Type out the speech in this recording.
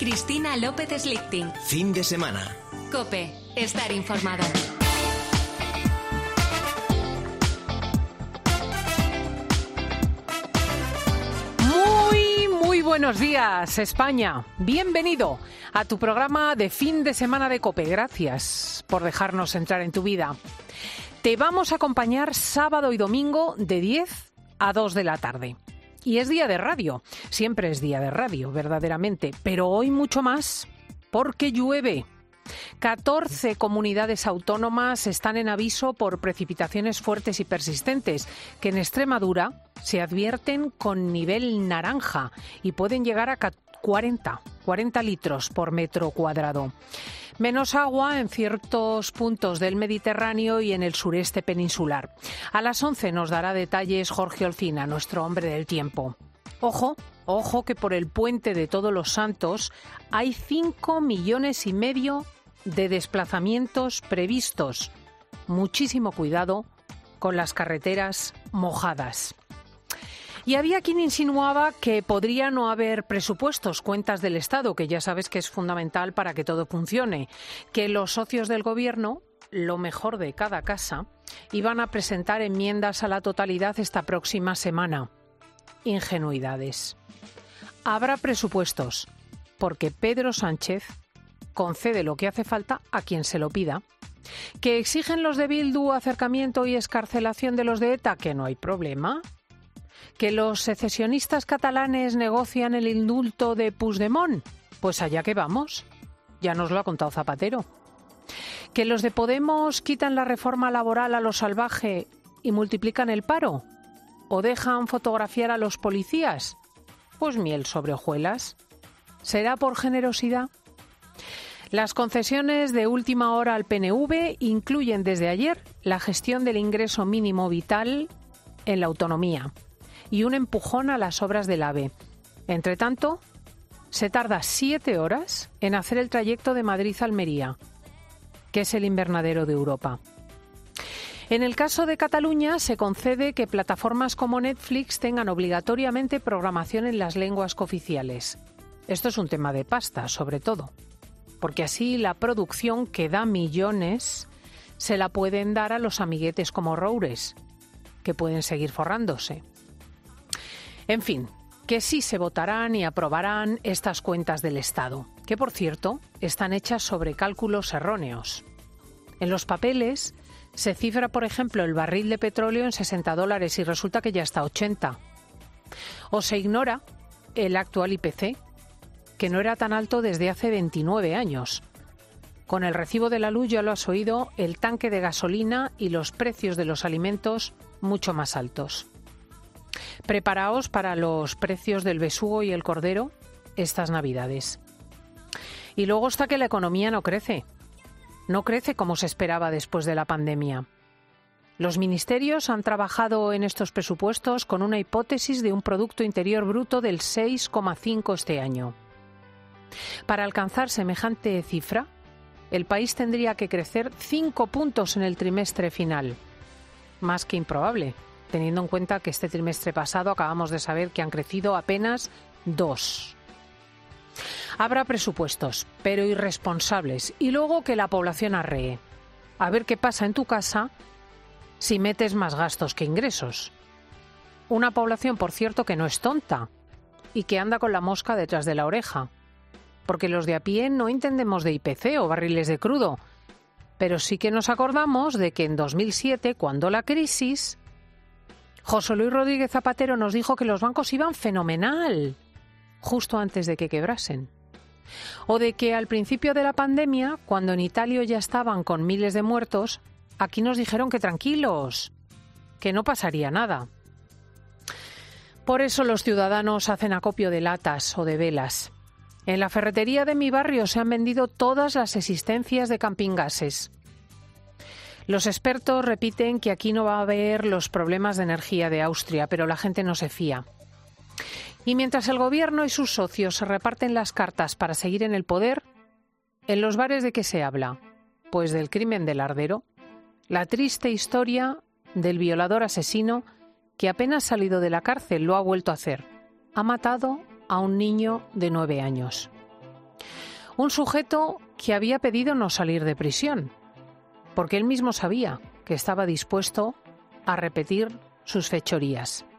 Cristina López Slichting. Fin de semana. COPE. Estar informado. Muy buenos días, España. Bienvenido a tu programa de fin de semana de COPE. Gracias por dejarnos entrar en tu vida. Te vamos a acompañar sábado y domingo de 10 a 2 de la tarde. Y es día de radio. Siempre es día de radio, verdaderamente. Pero hoy mucho más, porque llueve. 14 comunidades autónomas están en aviso por precipitaciones fuertes y persistentes, que en Extremadura se advierten con nivel naranja y pueden llegar a 40 litros por metro cuadrado. Menos agua en ciertos puntos del Mediterráneo y en el sureste peninsular. A las 11 nos dará detalles Jorge Olcina, nuestro hombre del tiempo. Ojo que por el puente de Todos los Santos hay 5,5 millones de desplazamientos previstos. Muchísimo cuidado con las carreteras mojadas. Y había quien insinuaba que podría no haber presupuestos, cuentas del Estado, que ya sabes que es fundamental para que todo funcione, que los socios del Gobierno, lo mejor de cada casa, iban a presentar enmiendas a la totalidad esta próxima semana. Ingenuidades. Habrá presupuestos, porque Pedro Sánchez concede lo que hace falta a quien se lo pida. ¿Que exigen los de Bildu acercamiento y excarcelación de los de ETA? Que no hay problema. ¿Que los secesionistas catalanes negocian el indulto de Puigdemont? Pues allá que vamos. Ya nos lo ha contado Zapatero. ¿Que los de Podemos quitan la reforma laboral a lo salvaje y multiplican el paro? ¿O dejan fotografiar a los policías? Pues miel sobre hojuelas. ¿Será por generosidad? Las concesiones de última hora al PNV incluyen desde ayer la gestión del ingreso mínimo vital en la autonomía y un empujón a las obras del AVE. Entre tanto, se tarda 7 horas en hacer el trayecto de Madrid a Almería, que es el invernadero de Europa. En el caso de Cataluña, se concede que plataformas como Netflix tengan obligatoriamente programación en las lenguas cooficiales. Esto es un tema de pasta, sobre todo, porque así la producción, que da millones, se la pueden dar a los amiguetes como Roures, que pueden seguir forrándose. En fin, que sí se votarán y aprobarán estas cuentas del Estado, que por cierto están hechas sobre cálculos erróneos. En los papeles se cifra, por ejemplo, el barril de petróleo en $60 y resulta que ya está a 80. O se ignora el actual IPC, que no era tan alto desde hace 29 años. Con el recibo de la luz, ya lo has oído, el tanque de gasolina y los precios de los alimentos mucho más altos. Preparaos para los precios del besugo y el cordero estas Navidades. Y luego está que la economía no crece. No crece como se esperaba después de la pandemia. Los ministerios han trabajado en estos presupuestos con una hipótesis de un Producto Interior Bruto del 6,5 este año. Para alcanzar semejante cifra, el país tendría que crecer 5 puntos en el trimestre final. Más que improbable, teniendo en cuenta que este trimestre pasado acabamos de saber que han crecido apenas 2. Habrá presupuestos, pero irresponsables, y luego que la población arree. A ver qué pasa en tu casa si metes más gastos que ingresos. Una población, por cierto, que no es tonta y que anda con la mosca detrás de la oreja. Porque los de a pie no entendemos de IPC o barriles de crudo, pero sí que nos acordamos de que en 2007, cuando la crisis, José Luis Rodríguez Zapatero nos dijo que los bancos iban fenomenal, justo antes de que quebrasen. O de que al principio de la pandemia, cuando en Italia ya estaban con miles de muertos, aquí nos dijeron que tranquilos, que no pasaría nada. Por eso los ciudadanos hacen acopio de latas o de velas. En la ferretería de mi barrio se han vendido todas las existencias de campinggases. Los expertos repiten que aquí no va a haber los problemas de energía de Austria, pero la gente no se fía. Y mientras el gobierno y sus socios se reparten las cartas para seguir en el poder, ¿en los bares de qué se habla? Pues del crimen del Ardero, la triste historia del violador asesino que apenas salido de la cárcel lo ha vuelto a hacer. Ha matado a un niño de 9 años. Un sujeto que había pedido no salir de prisión, porque él mismo sabía que estaba dispuesto a repetir sus fechorías.